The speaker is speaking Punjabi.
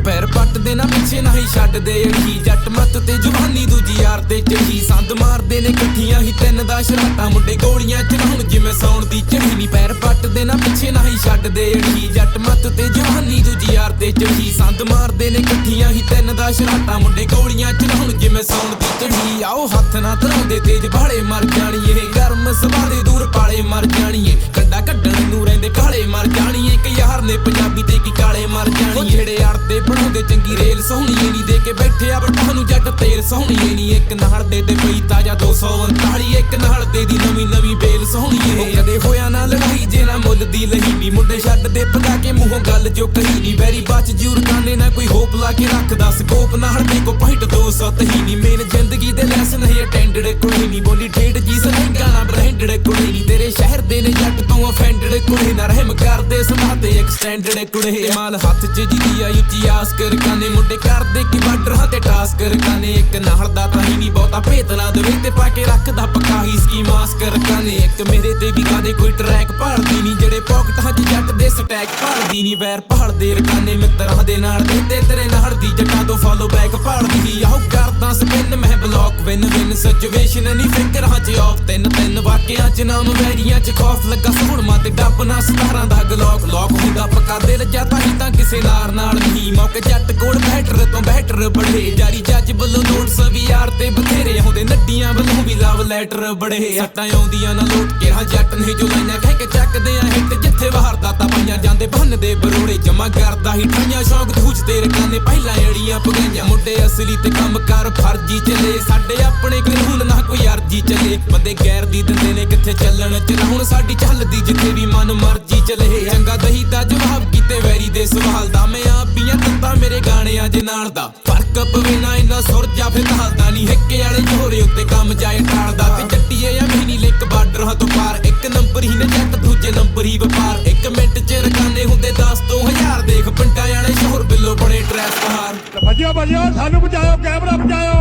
पैर पट देना पिछे ना ही छड्ड दे अड़ी जट मत ते जवानी दूजी यार ते चढ़ी संद मारदे ने कट्ठियां ही तिन दा शराटा मुंडे गोलियां चलाउण जिवें सौण दी चढ़ी नी पैर पट देना पिछे ना ही छड्ड दे अड़ी जट मत ते जवानी दूजी यार ते चढ़ी संद मारदे ने कट्ठियां ही तिन दा शराटा मुंडे गोलियां चलाउण जिवें सौण दी चढ़ी आओ हत्थ ना धराउंदे तेज भाले मर जाणीए गर्म सभा दे दूर पाले मर जाणीए कंडा कड्डण नूं रहिंदे काले मर जाणीए एक यार ने पंजाबी ते की काले मर जाणीए ਜਿਹੜੇ ਅੜਦੇ ਬਣਾਉਂਦੇ ਚੰਗੀ ਰੇਲ ਸੋਹਣੀਏ ਨੀ ਦੇ ਕੇ ਬੈਠੇ ਆ ਬਟਾਂ ਨੂੰ ਜੱਟ ਤੇਲ ਸੋਹਣੀਏ ਨੀ ਇੱਕ ਨਾਲ ਦੇ ਤੇ ਪਈ ਤਾਜਾ 239 ਇੱਕ ਨਾਲ ਦੇ ਦੀ ਨਵੀਂ ਨਵੀਂ ਬੇਲ ਸੋਹਣੀਏ ਕਦੇ ਹੋਇਆ ਨਾ ਲੜਾਈ ਜੇ ਨਾ ਮੁੱਲ ਦੀ ਲਹੀ ਨੀ ਮੁੰਡੇ ਛੱਡ ਦੇ ਪਗਾ ਕੇ ਮੂੰਹੋਂ ਗੱਲ ਜੋ ਕਹੀ ਨੀ ਵੈਰੀ ਬਚ ਜੂਰ ਕਾਨੇ ਨਾ ਕੋਈ ਹੋਪ ਲਾ ਕੇ ਰੱਖਦਾ ਸਕੋਪ ਨਾ ਹੜਦੇ ਕੋ ਪੁਆਇੰਟ 207 ਹੀ ਨੀ ਮੇਨ ਜ਼ਿੰਦਗੀ ਦੇ ਲੈਸਨ ਹੀ ਅਟੈਂਡਡ ਕੋਈ ਨੀ ਬੋਲੀ ਠੇਡ ਜੀ ਸਲੰਗਾ ਨਾ ਬ੍ਰਾਂਡਡ ਕੋਈ ਨੀ ਤੇਰੇ ਸ਼ਹਿਰ ਦੇ ਨੇ ਜੱਟ ਤੋਂ ਅਫੈਂਡਡ ਕੋਈ ਨਾ ਰਹਿਮ ਕਰਦੇ ਸੁਣਾ ਤੇ ਐਕਸਟੈਂਡਡ ਕੁੜੇ ਮਾਲ ਹੱਥ 'ਚ ਜਿਹਦੀ ਆਈ ਉੱਚੀ ਆਸ ਕਰ ਕਾਨੇ ਮੁੰਡੇ ਕਰਦੇ ਕੀ ਬਾਰਡਰਾਂ ਤੇ ਟਾਸ ਕਰ ਕਾਨੇ ਇੱਕ ਨਾਲ ਦਾ ਤਾਂ ਹੀ ਨਹੀਂ ਬਹੁਤਾ ਭੇਤ ਨਾ ਦੇਵੇ ਤੇ ਪਾ ਕੇ ਰੱਖਦਾ ਪੱਕਾ ਹੀ ਸਕੀਮਾਸ ਕਰ ਕਾਨੇ ਇੱਕ ਮੇਰੇ ਤੇ ਵੀ ਕਾਦੇ ਕੋਈ ਟਰੈਕ ਭਾਲਦੀ ਨਹੀਂ ਜਿਹੜੇ ਪੌਕਟਾਂ 'ਚ ਜੱਟ ਦੇ ਸਟੈਕ ਭਾਲਦੀ ਨਹੀਂ ਵੈਰ ਭਾਲਦੇ ਰਕਾਨੇ ਮਿੱਤਰਾਂ ਦੇ ਨਾਲ ਦੇ ਤੇਰੇ ਨਾਲ ਦੀ ਜੱਟਾਂ ਤੋਂ ਫਾਲੋ ਬੈਕ ਭਾਲਦੀ ਆਹੋ ਕਰਦਾ ਸਪਿਨ ਮੈਂ ਬਲੌਕ ਵਿਨ ਵਿਨ ਸਿਚੁਏਸ਼ਨ ਨਹੀਂ ਫਿਕਰਾਂ 'ਚ ਆਫ ਤਿੰਨ ਵਾਕਿਆਂ 'ਚ ਨਾਮ ਵੈਰੀਆਂ 'ਚ ਖੌਫ ਲੱਗਾ ਸੋਹਣਮਾ ਤੇ ਡੱਬ ਨਾ 17 ਦਾ ਗਲੋਕ ਲੋਕ ਹੁੰਦਾ ਪੱਕਾ ਦਿਲ ਜਾਂਦਾ ਹੀ ਤਾਂ ਕਿਸੇ ਨਾਲ ਨਹੀਂ ਮੌਕੇ ਜੱਟ ਕੋਲ ਬੈਟਰ ਤੋਂ ਬੈਟਰ ਬੜੇ ਜਾਰੀ ਜੱਜ ਵੱਲੋਂ ਨੋਟਸ ਵੀ ਯਾਰ ਤੇ ਬਥੇਰੇ ਆਉਂਦੇ ਨੱਡੀਆਂ ਵੱਲੋਂ ਵੀ ਲਵ ਲੈਟਰ ਬੜੇ ਸੱਟਾਂ ਆਉਂਦੀਆਂ ਨਾ ਲੋਟ ਕੇ ਹਾਂ ਜੱਟ ਨਹੀਂ ਜੋ ਲਾਈਆਂ ਕਹਿ ਕੇ ਚੱਕਦੇ ਆ ਹਿੱਟ ਜਿੱਥੇ ਵਾਰਦਾਤਾਂ ਪਾਈਆਂ ਜਾਂਦੇ ਬੰਨਦੇ ਬਰੋੜੇ ਜਮਾ ਕਰਦਾ ਹੀ ਠਾਈਆਂ ਸ਼ੌਕ ਦੂਜ ਤੇ ਰਕਾਨੇ ਪਹਿਲਾਂ ਏੜੀਆਂ ਪਗਾਈਆਂ ਮੁੰਡੇ ਅਸਲੀ ਤੇ ਕੰਮ ਕਰ ਫਰਜੀ ਚੱਲੇ ਸਾਡੇ ਆਪਣੇ ਕਾਨੂੰਨ ਨਾ ਕੋਈ ਅਰਜੀ ਚੱਲੇ ਬੰਦੇ ਗੈਰ ਦੀ ਦਿੰਦੇ ਨੇ ਕਿੱਥੇ ਚੱਲਣ ਚਲਾ ਹੁਣ ਸਾਡੀ ਚੱਲਦੀ ਜਿੱਥੇ ਵੀ ਮਨ ਮਰਜੀ ਚੱਲੇ ਚੰਗਾ ਦਹੀ ਦਾ ਜਵਾਬ ਕੀਤੇ ਵੈਰੀ ਦੇ ਸਵਾਲ ਦਾ ਮੈਂ ਆਪੀਆਂ ਤੰਦਾ ਮੇਰੇ ਗਾਣਿਆਂ ਦੇ ਨਾਲ ਦਾ ਫਰਕ ਪਵੇ ਨਾ ਇਹਨਾਂ ਸੁਰ ਜਾ ਫਿਰ ਹਾਲਦਾ ਨਹੀਂ ਹਿੱਕੇ ਵਾਲੇ ਜੋਰੇ ਉੱਤੇ ਕੰਮ ਜਾਏ ਟਾਲਦਾ ਤੇ ਜੱਟੀਏ ਆ ਮਹੀਨੀ ਲਿਕ ਬਾਰਡਰਾਂ ਤੋਂ ਪਾਰ ਇੱਕ ਨੰਬਰ ਹੀ ਨੇ ਜੱਟ ਦੂਜੇ ਨੰਬਰ ਹੀ ਵਪਾਰ ਇੱਕ ਮਿੰਟ ਚ ਰਕਾਨੇ ਹੁੰਦੇ 10 ਤੋਂ 1000 ਦੇਖ ਪਿੰਡਾਂ ਵਾਲੇ ਸ਼ੋਰ ਬਿੱਲੋ ਬੜੇ ਟਰੈਸ ਬਹਾਰ ਭੱਜਿਓ ਸਾਨੂੰ ਬਚਾਓ ਕੈਮਰਾ ਬਚਾਓ